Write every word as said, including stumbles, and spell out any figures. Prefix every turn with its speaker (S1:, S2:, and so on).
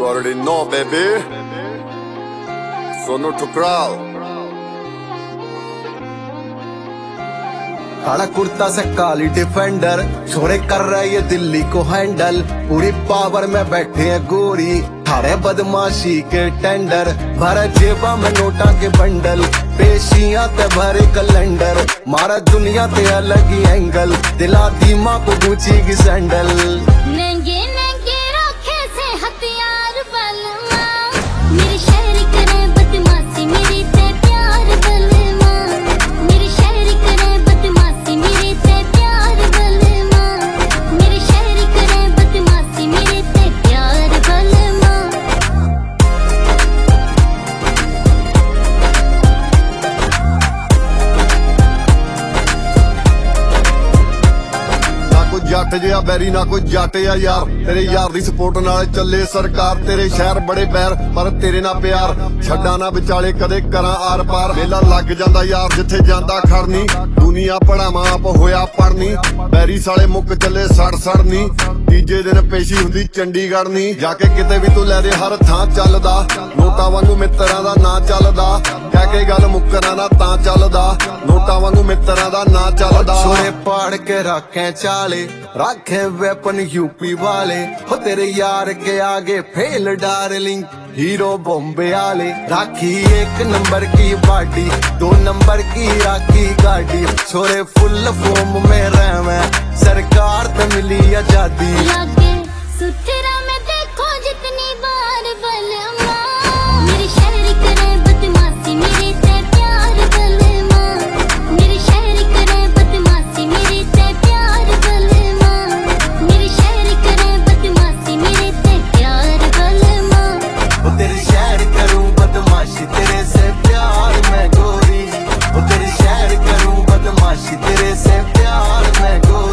S1: You already know, baby. Sono ठुकराओ।
S2: काला कुर्ता से काली defender, छोरे कर रहे ये दिल्ली को हैंडल। पूरी पावर में बैठे हैं गोरी, थारे बदमाशी के टेंडर। भरा जेबा में नोटा के बंडल, पेशियां ते भरे कैलेंडर। मारा दुनिया ते अलग ही एंगल, दिला दीमा को गुची की सैंडल।
S3: नंगे नंगे रखे से हथियार बलमा, मेरे शहर करे बदमाशी मेरे ते प्यार बलमा। मेरे शहर करे बदमाशी मेरे ते प्यार बलमा। मेरे शहर करे बदमाशी मेरे ते प्यार बलमा।
S1: जट जिहा बैरी ना कोई जट आ यार, तेरे यार दी सपोर्ट नाल चले सरकार। तेरे शहर बड़े बैर पर तेरे ना प्यार, छड्डा ना विचाले कदे करा आर पार। मेला लग जांदा यार जिथे जांदा खड़नी, दुनिया पढ़ावा आप होया पढ़नी। बैरी साले मुक चले सड़ सड़नी, तीजे दिन पेशी हुंदी चंडीगढ़ नी। जाके किते भी तू लै दे हर थां चलदा, नोटा वांगू मित्तरां दा ना चलदा। कह के गल मुकरा ना तां चलदा, नोटा वांगू मित्तरां दा ना चलदा।
S2: छोरे पाड़ के रखे चाले, रखे वेपन यूपी वाले। हो तेरे यार के आगे फेल डार्लिंग, हीरो बॉम्बे वाले। राखी एक नंबर की बाडी, दो नंबर की राखी गाड़ी। छोरे फुल फॉर्म में रहवे, सरकार ते मिली आजादी।
S3: लागे सुथरा में देखो जितनी बार बलमा, मेरे शहर करे बदमाशी मेरे ते प्यार बलमा। मेरे शहर करे बदमाशी मेरे ते प्यार बलमा। मेरे शहर करे बदमाशी मेरे ते प्यार बलमा।
S2: वो तेरे शहर करूं बदमाशी तेरे से प्यार में गोरी। वो तेरे शहर करूं बदमाशी तेरे से प्यार में गोरी।